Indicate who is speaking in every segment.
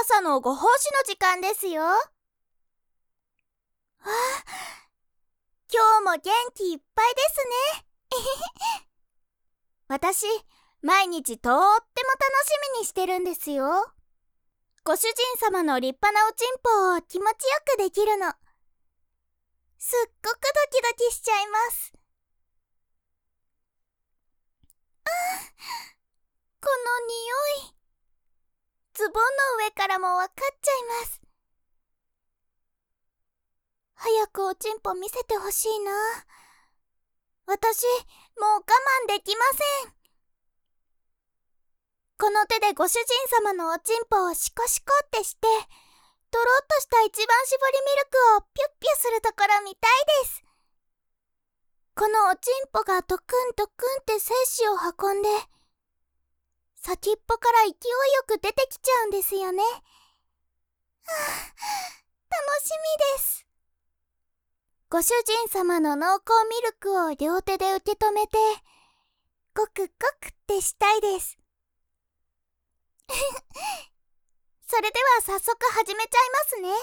Speaker 1: 朝のご奉仕の時間ですよ。今日も元気いっぱいですね。私、毎日とっても楽しみにしてるんですよ。ご主人様の立派なおちんぽを気持ちよくできるの。すっごくドキドキしちゃいます。この匂い。ズボンの上からもわかっちゃいます。早くおちんぽ見せてほしいな。私、もう我慢できません。この手でご主人様のおちんぽをシコシコってして、とろっとした一番搾りミルクをピュッピュするところ見たいです。このおちんぽがドクンドクンって精子を運んで、先っぽから勢いよく出てきちゃうんですよね。楽しみです。ご主人様の濃厚ミルクを両手で受け止めて、ごくごくってしたいです。それでは早速始めちゃいますね。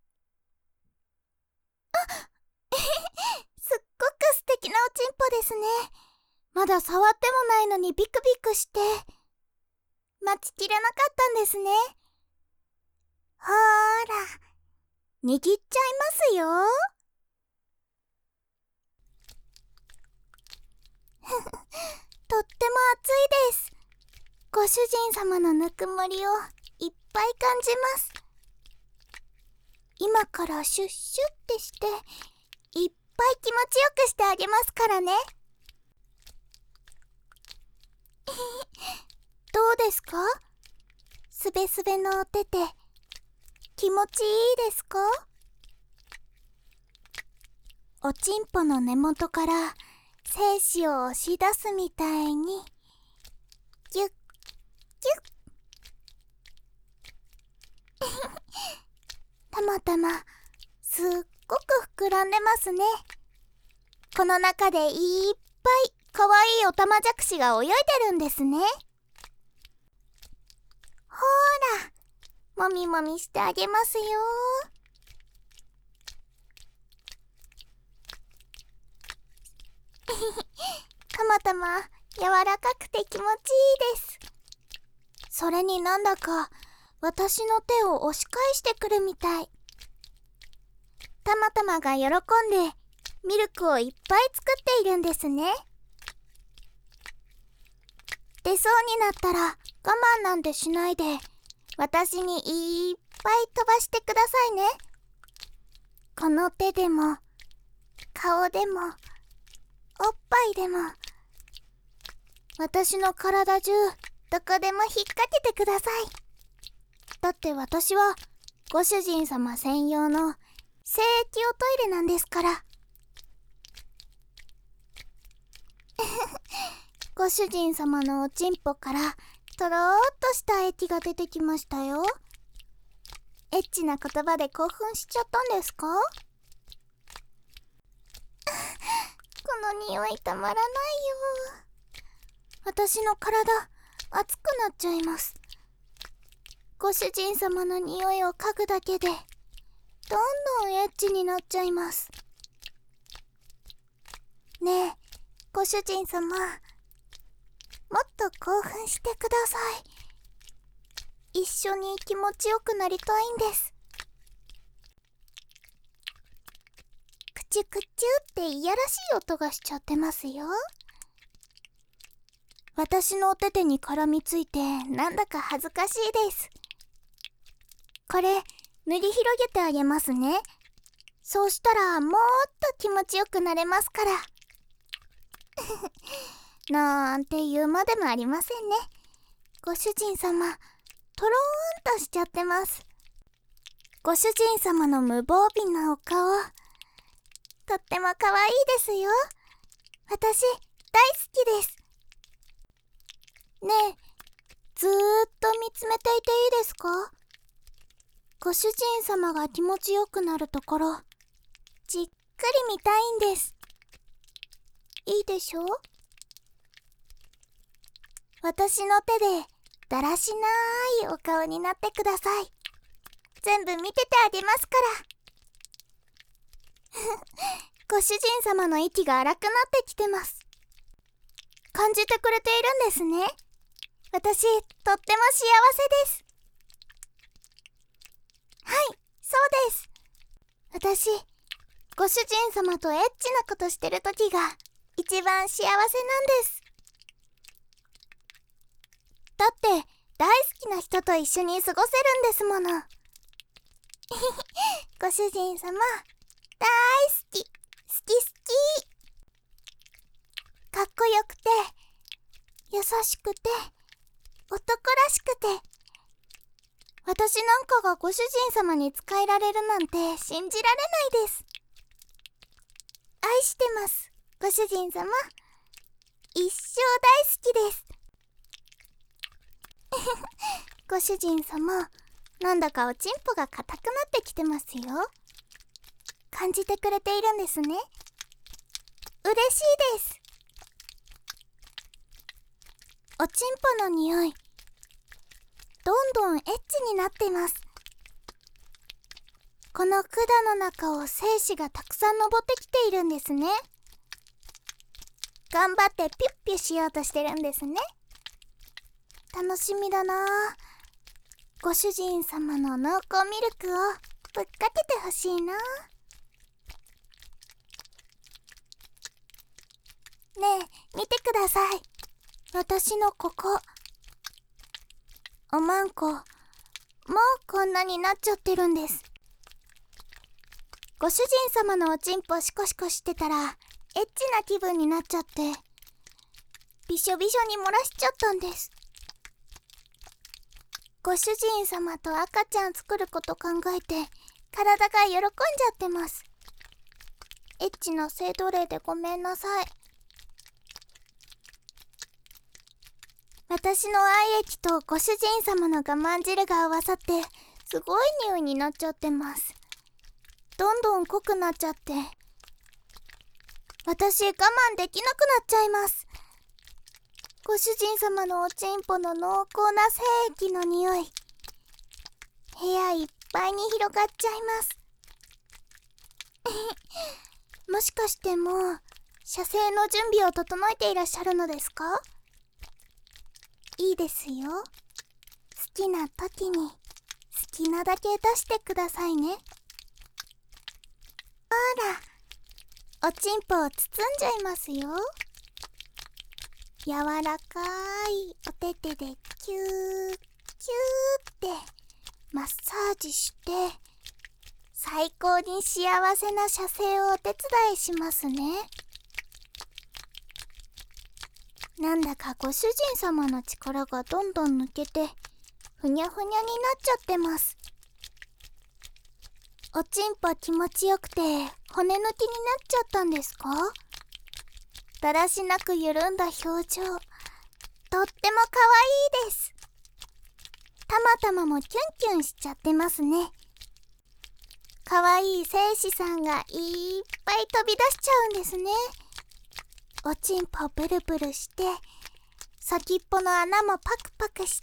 Speaker 1: すっごく素敵なおちんぽですね。まだ触ってもないのにビクビクして、待ちきれなかったんですね。ほーら、握っちゃいますよ。とっても熱いです。ご主人様のぬくもりをいっぱい感じます。今からシュッシュってして、いっぱい気持ちよくしてあげますからね。どうですか？すべすべのお手で気持ちいいですか？おちんぽの根元から精子を押し出すみたいにギュッギュッたまたますっごく膨らんでますね。この中でいっぱいかわいいオタマジャクシが泳いでるんですね。ほーら、もみもみしてあげますよ。たまたま柔らかくて気持ちいいです。それになんだか私の手を押し返してくるみたい。たまたまが喜んでミルクをいっぱい作っているんですね。出そうになったら我慢なんてしないで、私にいっぱい飛ばしてくださいね。この手でも顔でもおっぱいでも、私の体中どこでも引っ掛けてください。だって私はご主人様専用の精液用トイレなんですから。ご主人様のおちんぽからとろーっとした液が出てきましたよ。エッチな言葉で興奮しちゃったんですか？この匂いたまらないよ。私の体熱くなっちゃいます。ご主人様の匂いを嗅ぐだけでどんどんエッチになっちゃいます。ねえ、ご主人様、もっと興奮してください。一緒に気持ちよくなりたいんです。クチュクチュっていやらしい音がしちゃってますよ。私のお手手に絡みついてなんだか恥ずかしいです。これ塗り広げてあげますね。そうしたらもっと気持ちよくなれますから。なんて言うまでもありませんね。ご主人様、とろーんとしちゃってます。ご主人様の無防備なお顔、とっても可愛いですよ。私、大好きです。ねえ、ずーっと見つめていていいですか？ご主人様が気持ちよくなるところ、じっくり見たいんです。いいでしょ？私の手でだらしないお顔になってください。 全部見ててあげますから。ご主人様の息が荒くなってきてます。感じてくれているんですね。私、とっても幸せです。はい、そうです。私、ご主人様とエッチなことしてる時が一番幸せなんです。だって大好きな人と一緒に過ごせるんですもの。ご主人様、大好き、好き好き。かっこよくて、優しくて、男らしくて、私なんかがご主人様に仕えられるなんて信じられないです。愛してます、ご主人様。一生大好きです。ご主人様、なんだかおちんぽが硬くなってきてますよ。感じてくれているんですね。嬉しいです。おちんぽの匂い、どんどんエッチになってます。この管の中を精子がたくさん登ってきているんですね。頑張ってピュッピュしようとしてるんですね。楽しみだなぁ。ご主人様の濃厚ミルクをぶっかけてほしいな。ねえ、見てください。私のここ。おまんこ、もうこんなになっちゃってるんです。ご主人様のおちんぽシコシコしてたらエッチな気分になっちゃって、びしょびしょに漏らしちゃったんです。ご主人様と赤ちゃん作ること考えて体が喜んじゃってます。エッチな性奴隷でごめんなさい。私の愛液とご主人様の我慢汁が合わさってすごい匂いになっちゃってます。どんどん濃くなっちゃって、私我慢できなくなっちゃいます。ご主人様のおちんぽの濃厚な精液の匂い、部屋いっぱいに広がっちゃいます。もしかしてもう射精の準備を整えていらっしゃるのですか？いいですよ。好きな時に好きなだけ出してくださいね。ほら、おちんぽを包んじゃいますよ。柔らかいお手手でキューキューってマッサージして、最高に幸せな射精をお手伝いしますね。なんだかご主人様の力がどんどん抜けてふにゃふにゃになっちゃってます。おちんぽ気持ちよくて骨抜きになっちゃったんですか？だらしなく緩んだ表情、とっても可愛いです。たまたまもキュンキュンしちゃってますね。可愛い精子さんがいっぱい飛び出しちゃうんですね。おちんぽブルブルして、先っぽの穴もパクパクして、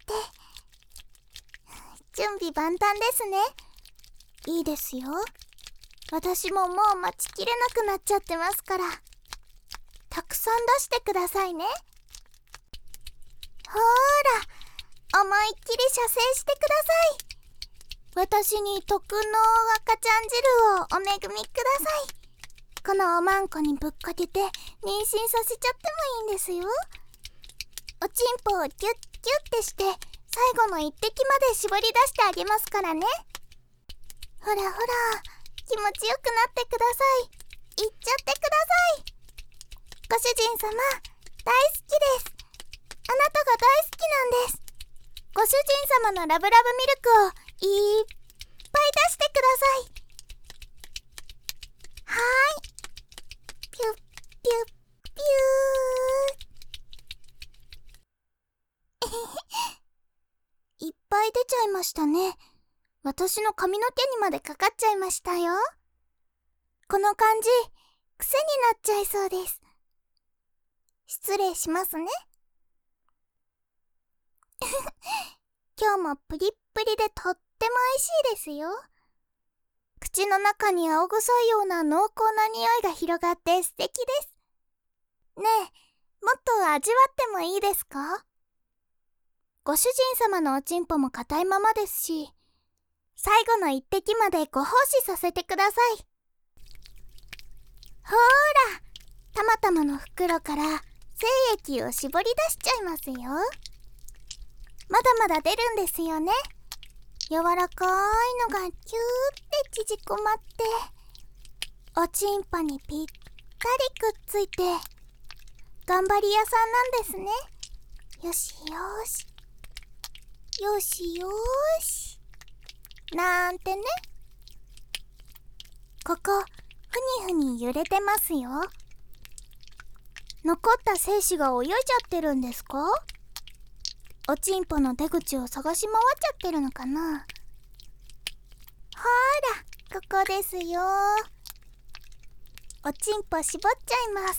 Speaker 1: 準備万端ですね。いいですよ。私ももう待ちきれなくなっちゃってますから、たくさん出してくださいね。ほーら、思いっきり射精してください。私に特の赤ちゃん汁をお恵みください。このおまんこにぶっかけて妊娠させちゃってもいいんですよ。おちんぽをギュッギュッてして最後の一滴まで絞り出してあげますからね。ほらほら、気持ちよくなってください。いっちゃってください。ご主人様、大好きです。あなたが大好きなんです。ご主人様のラブラブミルクをいっぱい出してください。はーい。ピュッピュッピュー。いっぱい出ちゃいましたね。私の髪の毛にまでかかっちゃいましたよ。この感じ、癖になっちゃいそうです。失礼しますね。今日もプリップリでとってても美味しいですよ。口の中に青臭いような濃厚な匂いが広がって素敵です。ねえ、もっと味わってもいいですか？ご主人様のおちんぽも硬いままですし、最後の一滴までご奉仕させてください。ほーら、たまたまの袋から精液を絞り出しちゃいますよ。まだまだ出るんですよね。柔らかいのがキューって縮こまって、おちんぽにぴったりくっついて、頑張り屋さんなんですね。よしよし。よしよーし。なんてね。ここ、ふにふに揺れてますよ。残った精子が泳いじゃってるんですか？おちんぽの出口を探し回っちゃってるのかな？ほーら、ここですよ。おちんぽ絞っちゃいます。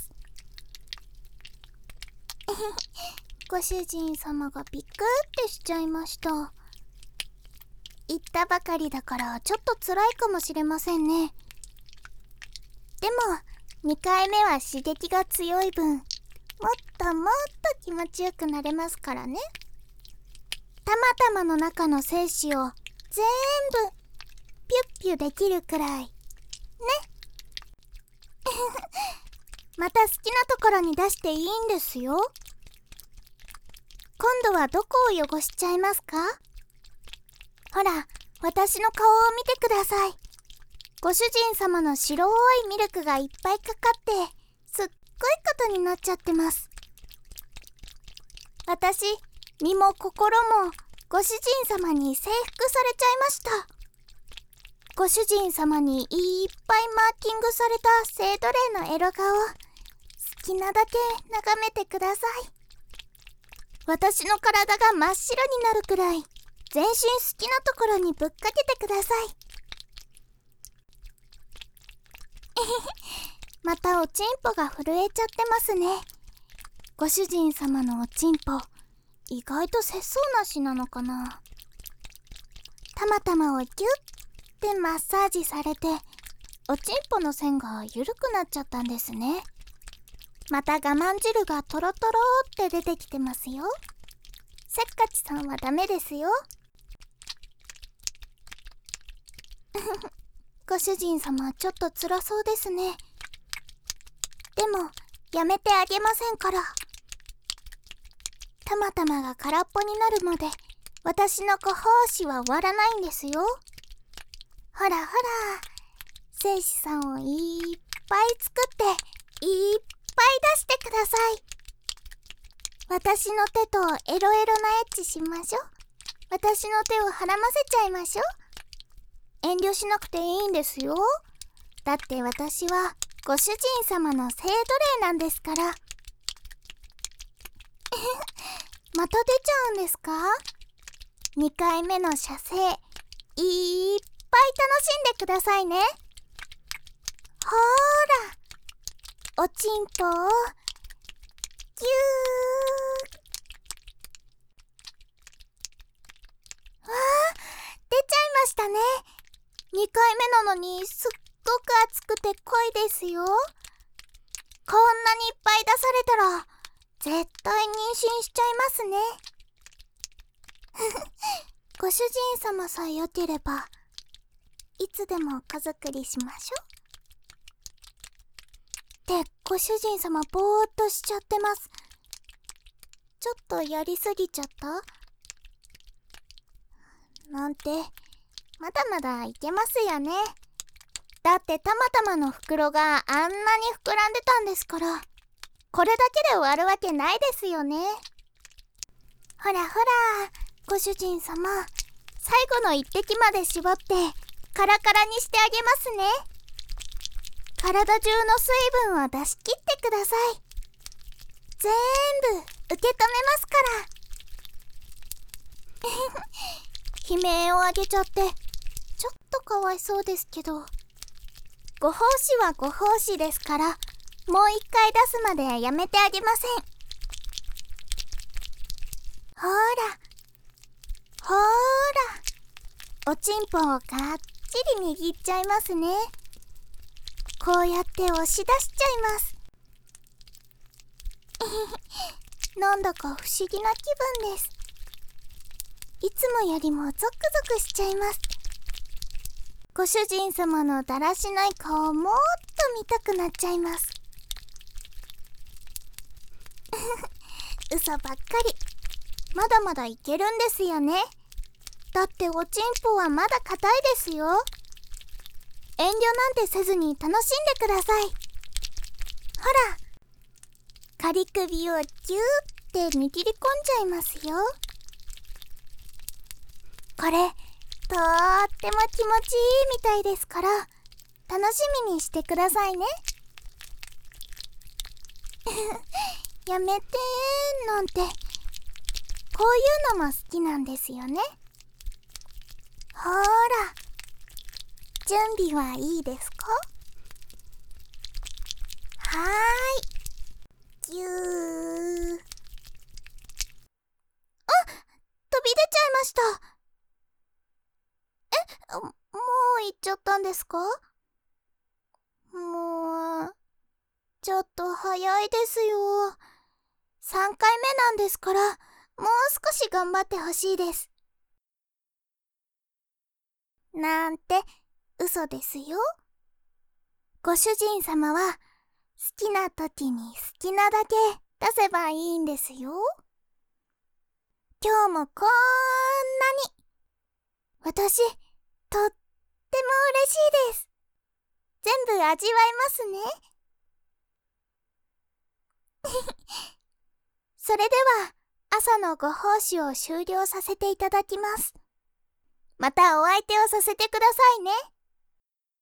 Speaker 1: ご主人様がビクってしちゃいました。言ったばかりだからちょっと辛いかもしれませんね。でも2回目は刺激が強い分、もっともっと気持ちよくなれますからね。たまたまの中の精子を全部ピュッピュできるくらいね。また好きなところに出していいんですよ。今度はどこを汚しちゃいますか？ほら、私の顔を見てください。ご主人様の白いミルクがいっぱいかかって、すっごいことになっちゃってます。私、身も心もご主人様に征服されちゃいました。ご主人様にいっぱいマーキングされた聖奴隷のエロ顔、好きなだけ眺めてください。私の体が真っ白になるくらい、全身好きなところにぶっかけてください。またおちんぽが震えちゃってますね。ご主人様のおちんぽ、意外と節操なしなのかな。たまたまをギュッてマッサージされて、おちんぽの線が緩くなっちゃったんですね。また我慢汁がトロトロって出てきてますよ。せっかちさんはダメですよ。ご主人様ちょっと辛そうですね。でもやめてあげませんから。たまたまが空っぽになるまで私のご奉仕は終わらないんですよ。ほらほら、精子さんをいっぱい作っていっぱい出してください。私の手とエロエロなエッチしましょ。私の手をはらませちゃいましょ。遠慮しなくていいんですよ。だって私はご主人様の聖奴隷なんですから。また出ちゃうんですか？2回目の射精、いっぱい楽しんでくださいね。ほーら、おちんぽをぎゅー。わー、出ちゃいましたね。2回目なのにすっごく熱くて濃いですよ。こんなにいっぱい出されたら絶対妊娠しちゃいますね。ご主人様さえ良ければいつでも子作りしましょ。ってご主人様ぼーっとしちゃってます。ちょっとやりすぎちゃった？なんてまだまだいけますよね。だってたまたまの袋があんなに膨らんでたんですから、これだけで終わるわけないですよね。ほらほら、ご主人様、最後の一滴まで絞ってカラカラにしてあげますね。体中の水分を出し切ってください。全部受け止めますから。悲鳴を上げちゃってちょっとかわいそうですけど、ご奉仕はご奉仕ですから、もう一回出すまでやめてあげません。ほーらほーら、 おちんぽをがっちり握っちゃいますね。こうやって押し出しちゃいます。なんだか不思議な気分です。いつもよりもゾクゾクしちゃいます。ご主人様のだらしない顔をもっと見たくなっちゃいます。嘘ばっかり。まだまだいけるんですよね。だっておちんぽはまだ硬いですよ。遠慮なんてせずに楽しんでください。ほら、仮首をギューって握り込んじゃいますよ。これとーっても気持ちいいみたいですから、楽しみにしてくださいね。やめてーなんて、こういうのも好きなんですよね。ほーら、準備はいいですか？はーい、ぎゅー。あ、飛び出ちゃいました。もう行っちゃったんですか？もう、ちょっと早いですよ。3回目なんですから、もう少し頑張ってほしいです。なんて嘘ですよ。ご主人様は好きな時に好きなだけ出せばいいんですよ。今日もこんなに私とっても嬉しいです。全部味わいますね。それでは朝のご奉仕を終了させていただきます。またお相手をさせてくださいね。